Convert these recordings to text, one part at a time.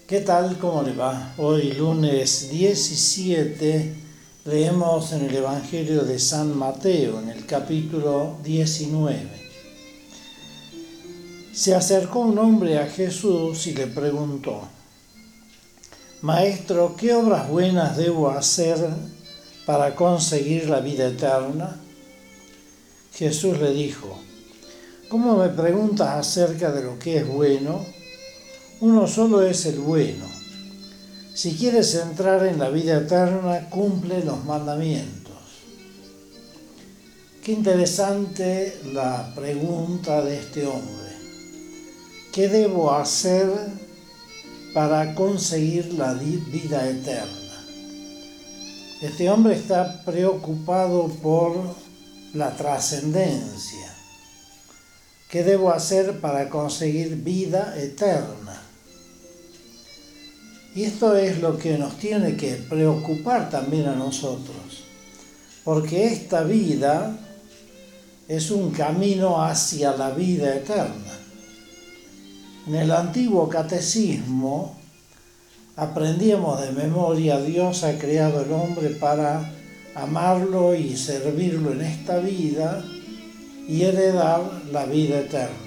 ¿Qué tal? ¿Cómo le va? Hoy lunes 17 leemos en el Evangelio de San Mateo, en el capítulo 19. Se acercó un hombre a Jesús y le preguntó: Maestro, ¿qué obras buenas debo hacer para conseguir la vida eterna? Jesús le dijo: ¿Cómo me preguntas acerca de lo que es bueno? Uno solo es el bueno. Si quieres entrar en la vida eterna, cumple los mandamientos. Qué interesante la pregunta de este hombre. ¿Qué debo hacer para conseguir la vida eterna? Este hombre está preocupado por la trascendencia. ¿Qué debo hacer para conseguir vida eterna? Y esto es lo que nos tiene que preocupar también a nosotros, porque esta vida es un camino hacia la vida eterna. En el antiguo catecismo aprendíamos de memoria: Dios ha creado al hombre para amarlo y servirlo en esta vida y heredar la vida eterna.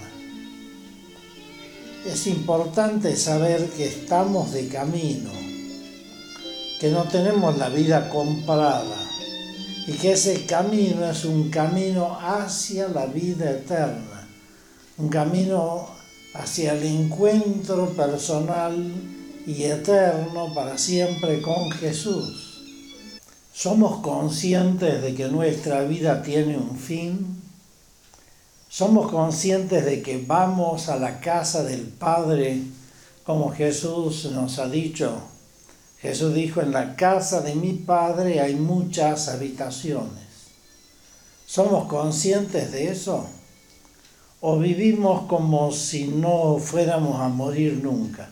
Es importante saber que estamos de camino, que no tenemos la vida comprada y que ese camino es un camino hacia la vida eterna, un camino hacia el encuentro personal y eterno para siempre con Jesús. ¿Somos conscientes de que nuestra vida tiene un fin? ¿Somos conscientes de que vamos a la casa del Padre, como Jesús nos ha dicho? Jesús dijo: en la casa de mi Padre hay muchas habitaciones. ¿Somos conscientes de eso? ¿O vivimos como si no fuéramos a morir nunca?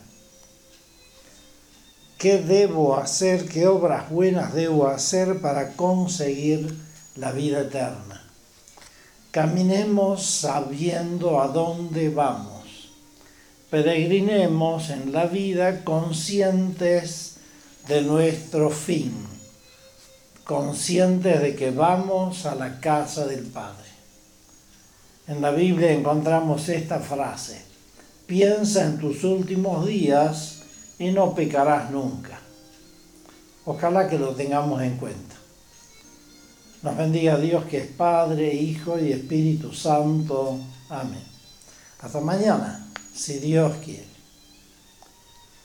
¿Qué debo hacer? ¿Qué obras buenas debo hacer para conseguir la vida eterna? Caminemos sabiendo a dónde vamos. Peregrinemos en la vida conscientes de nuestro fin, conscientes de que vamos a la casa del Padre. En la Biblia encontramos esta frase: piensa en tus últimos días y no pecarás nunca. Ojalá que lo tengamos en cuenta. Nos bendiga Dios, que es Padre, Hijo y Espíritu Santo. Amén. Hasta mañana, si Dios quiere.